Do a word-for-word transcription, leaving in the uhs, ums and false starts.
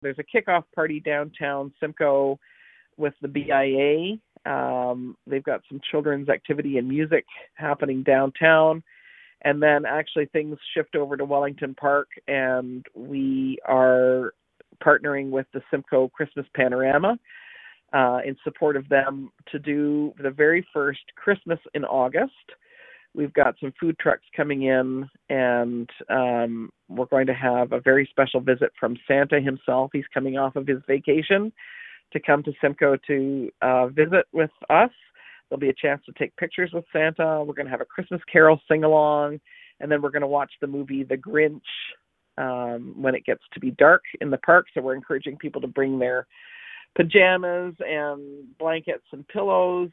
There's a kickoff party downtown Simcoe with the B I A. Um, they've got some children's activity and music happening downtown. And then actually things shift over to Wellington Park, and we are partnering with the Simcoe Christmas Panorama uh, in support of them to do the very first Christmas in August. We've got some food trucks coming in, and um, we're going to have a very special visit from Santa himself. He's coming off of his vacation to come to Simcoe to uh, visit with us. There'll be a chance to take pictures with Santa. We're going to have a Christmas Carol sing-along, and then we're going to watch the movie The Grinch um, when it gets to be dark in the park. So we're encouraging people to bring their pajamas and blankets and pillows